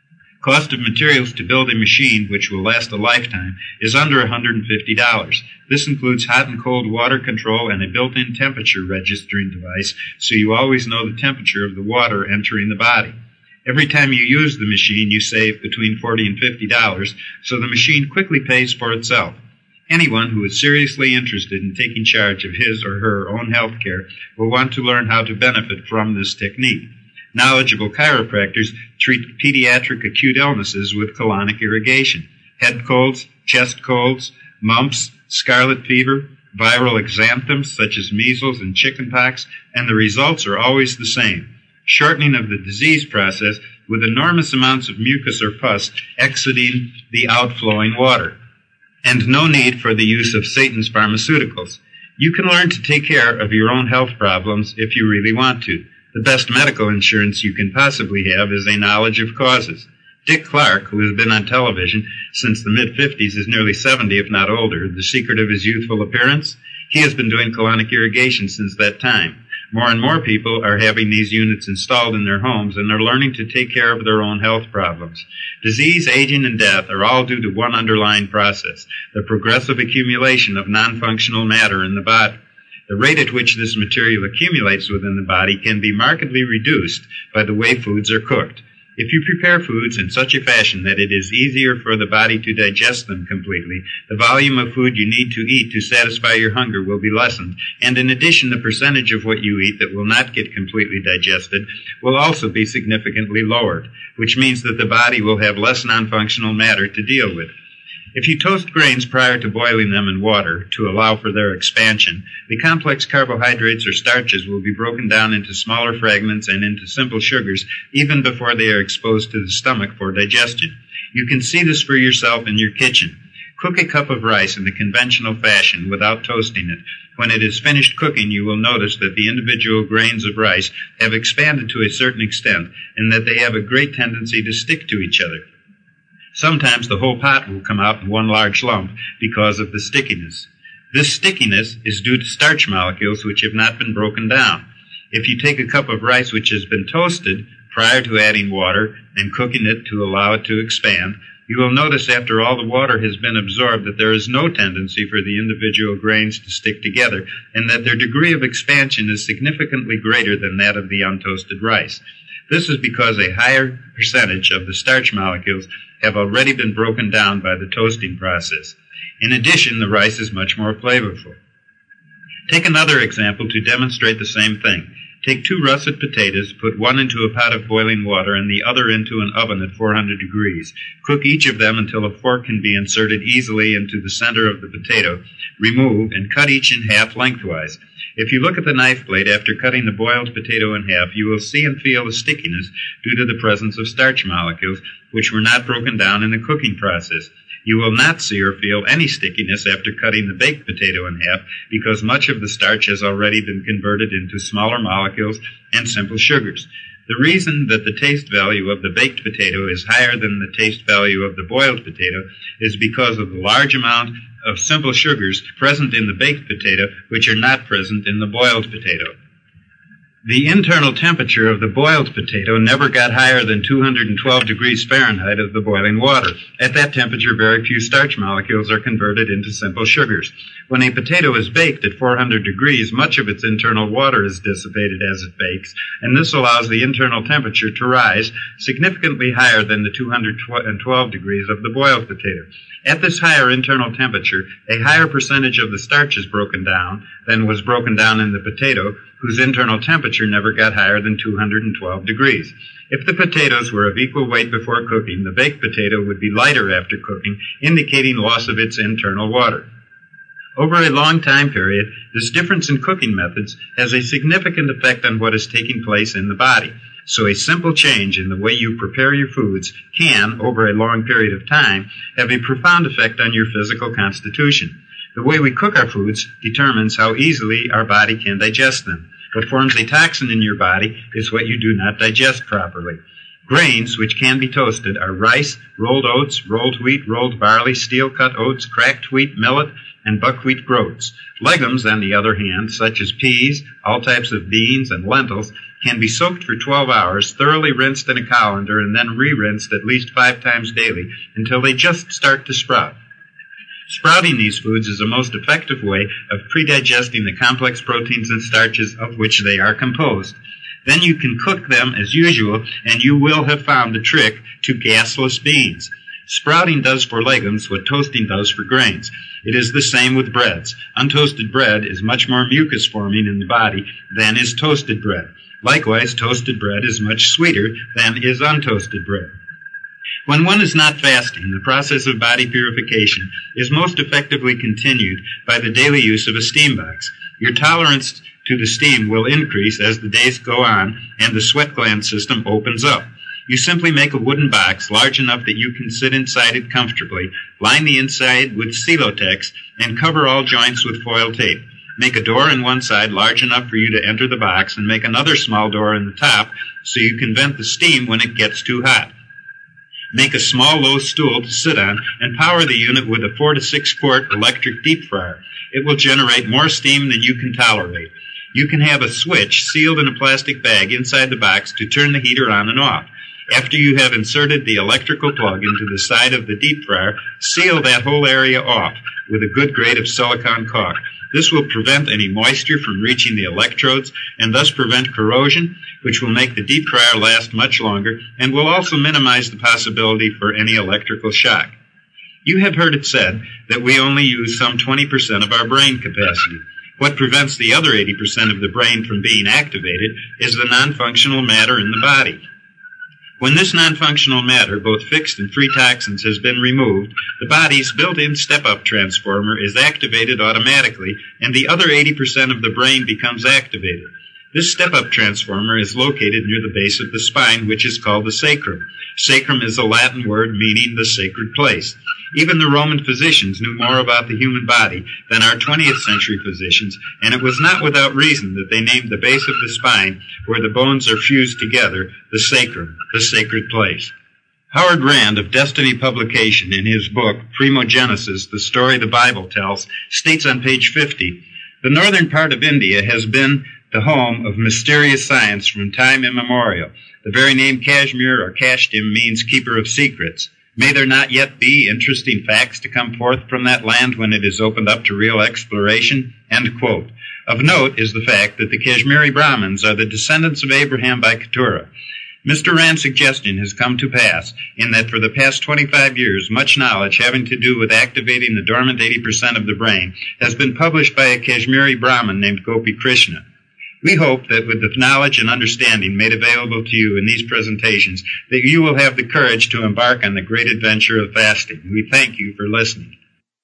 Cost of materials to build a machine which will last a lifetime is under one hundred fifty dollars. This includes hot and cold water control and a built-in temperature registering device, so you always know the temperature of the water entering the body. Every time you use the machine, you save between forty dollars and fifty dollars, so the machine quickly pays for itself. Anyone who is seriously interested in taking charge of his or her own health care will want to learn how to benefit from this technique. Knowledgeable chiropractors treat pediatric acute illnesses with colonic irrigation, head colds, chest colds, mumps, scarlet fever, viral exanthems such as measles and chickenpox, and the results are always the same: shortening of the disease process with enormous amounts of mucus or pus exiting the outflowing water, and no need for the use of Satan's pharmaceuticals. You can learn to take care of your own health problems if you really want to. The best medical insurance you can possibly have is a knowledge of causes. Dick Clark, who has been on television since the mid-fifties, is nearly seventy, if not older. The secret of his youthful appearance? He has been doing colonic irrigation since that time. More and more people are having these units installed in their homes and are learning to take care of their own health problems. Disease, aging, and death are all due to one underlying process: the progressive accumulation of non-functional matter in the body. The rate at which this material accumulates within the body can be markedly reduced by the way foods are cooked. If you prepare foods in such a fashion that it is easier for the body to digest them completely, the volume of food you need to eat to satisfy your hunger will be lessened, and in addition, the percentage of what you eat that will not get completely digested will also be significantly lowered, which means that the body will have less non-functional matter to deal with. If you toast grains prior to boiling them in water to allow for their expansion, the complex carbohydrates or starches will be broken down into smaller fragments and into simple sugars even before they are exposed to the stomach for digestion. You can see this for yourself in your kitchen. Cook a cup of rice in the conventional fashion without toasting it. When it is finished cooking, you will notice that the individual grains of rice have expanded to a certain extent and that they have a great tendency to stick to each other. Sometimes the whole pot will come out in one large lump because of the stickiness. This stickiness is due to starch molecules which have not been broken down. If you take a cup of rice which has been toasted prior to adding water and cooking it to allow it to expand, you will notice after all the water has been absorbed that there is no tendency for the individual grains to stick together and that their degree of expansion is significantly greater than that of the untoasted rice. This is because a higher percentage of the starch molecules have already been broken down by the toasting process. In addition, the rice is much more flavorful. Take another example to demonstrate the same thing. Take two russet potatoes, put one into a pot of boiling water and the other into an oven at four hundred degrees. Cook each of them until a fork can be inserted easily into the center of the potato. Remove and cut each in half lengthwise. If you look at the knife blade after cutting the boiled potato in half, you will see and feel the stickiness due to the presence of starch molecules, which were not broken down in the cooking process. You will not see or feel any stickiness after cutting the baked potato in half because much of the starch has already been converted into smaller molecules and simple sugars. The reason that the taste value of the baked potato is higher than the taste value of the boiled potato is because of the large amount of simple sugars present in the baked potato which are not present in the boiled potato. The internal temperature of the boiled potato never got higher than two hundred twelve degrees Fahrenheit of the boiling water. At that temperature, very few starch molecules are converted into simple sugars. When a potato is baked at four hundred degrees, much of its internal water is dissipated as it bakes, and this allows the internal temperature to rise significantly higher than the two hundred twelve degrees of the boiled potato. At this higher internal temperature, a higher percentage of the starch is broken down than was broken down in the potato, whose internal temperature never got higher than two hundred twelve degrees. If the potatoes were of equal weight before cooking, the baked potato would be lighter after cooking, indicating loss of its internal water. Over a long time period, this difference in cooking methods has a significant effect on what is taking place in the body. So a simple change in the way you prepare your foods can, over a long period of time, have a profound effect on your physical constitution. The way we cook our foods determines how easily our body can digest them. What forms a toxin in your body is what you do not digest properly. Grains, which can be toasted, are rice, rolled oats, rolled wheat, rolled barley, steel-cut oats, cracked wheat, millet, and buckwheat groats. Legumes, on the other hand, such as peas, all types of beans, and lentils, can be soaked for twelve hours, thoroughly rinsed in a colander, and then re-rinsed at least five times daily until they just start to sprout. Sprouting these foods is a most effective way of predigesting the complex proteins and starches of which they are composed. Then you can cook them as usual, and you will have found the trick to gasless beans. Sprouting does for legumes what toasting does for grains. It is the same with breads. Untoasted bread is much more mucus-forming in the body than is toasted bread. Likewise, toasted bread is much sweeter than is untoasted bread. When one is not fasting, the process of body purification is most effectively continued by the daily use of a steam box. Your tolerance to the steam will increase as the days go on and the sweat gland system opens up. You simply make a wooden box large enough that you can sit inside it comfortably, line the inside with Celotex, and cover all joints with foil tape. Make a door in one side large enough for you to enter the box, and make another small door in the top so you can vent the steam when it gets too hot. Make a small low stool to sit on and power the unit with a four to six quart electric deep fryer. It will generate more steam than you can tolerate. You can have a switch sealed in a plastic bag inside the box to turn the heater on and off. After you have inserted the electrical plug into the side of the deep fryer, seal that whole area off with a good grade of silicone caulk. This will prevent any moisture from reaching the electrodes and thus prevent corrosion, which will make the deep fryer last much longer and will also minimize the possibility for any electrical shock. You have heard it said that we only use some twenty percent of our brain capacity. What prevents the other eighty percent of the brain from being activated is the non-functional matter in the body. When this non-functional matter, both fixed and free toxins, has been removed, the body's built-in step-up transformer is activated automatically, and the other eighty percent of the brain becomes activated. This step-up transformer is located near the base of the spine, which is called the sacrum. Sacrum is a Latin word meaning the sacred place. Even the Roman physicians knew more about the human body than our twentieth century physicians, and it was not without reason that they named the base of the spine, where the bones are fused together, the sacrum, the sacred place. Howard Rand of Destiny Publication, in his book Primogenesis, The Story the Bible Tells, states on page fifty, "The northern part of India has been the home of mysterious science from time immemorial. The very name Kashmir or Kashtim means keeper of secrets. May there not yet be interesting facts to come forth from that land when it is opened up to real exploration?" End quote. Of note is the fact that the Kashmiri Brahmins are the descendants of Abraham by Keturah. Mister Rand's suggestion has come to pass in that for the past twenty-five years, much knowledge having to do with activating the dormant eighty percent of the brain has been published by a Kashmiri Brahmin named Gopi Krishna. We hope that with the knowledge and understanding made available to you in these presentations, that you will have the courage to embark on the great adventure of fasting. We thank you for listening.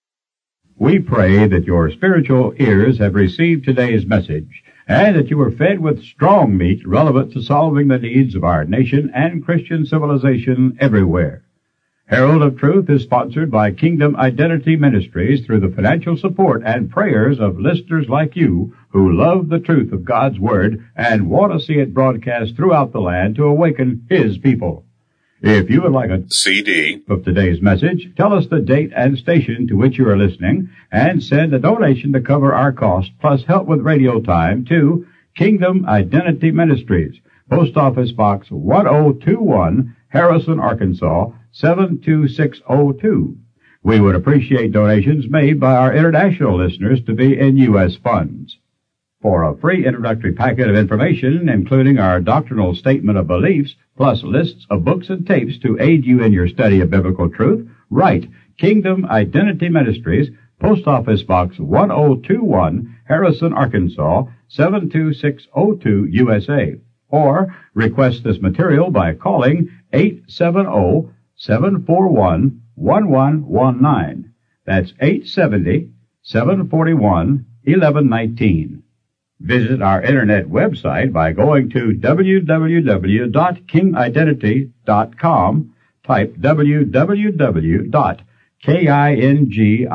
We pray that your spiritual ears have received today's message and that you are fed with strong meat relevant to solving the needs of our nation and Christian civilization everywhere. Herald of Truth is sponsored by Kingdom Identity Ministries through the financial support and prayers of listeners like you who love the truth of God's Word and want to see it broadcast throughout the land to awaken His people. If you would like a C D of today's message, tell us the date and station to which you are listening and send a donation to cover our costs plus help with radio time to Kingdom Identity Ministries, Post Office Box one oh two one, Harrison, Arkansas, seven two six oh two. We would appreciate donations made by our international listeners to be in U S funds. For a free introductory packet of information, including our doctrinal statement of beliefs, plus lists of books and tapes to aid you in your study of biblical truth, write Kingdom Identity Ministries, Post Office Box one oh two one, Harrison, Arkansas, seven two six oh two, U S A. Or request this material by calling eight seven zero, seven four one, one one one nine. That's eight seven zero, seven four one, one one one nine. Visit our internet website by going to w w w dot king identity dot com. Type w w w dot king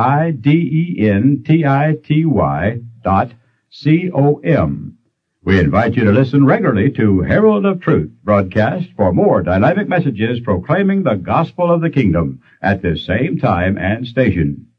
identity dot com. We invite you to listen regularly to Herald of Truth broadcast for more dynamic messages proclaiming the gospel of the kingdom at this same time and station.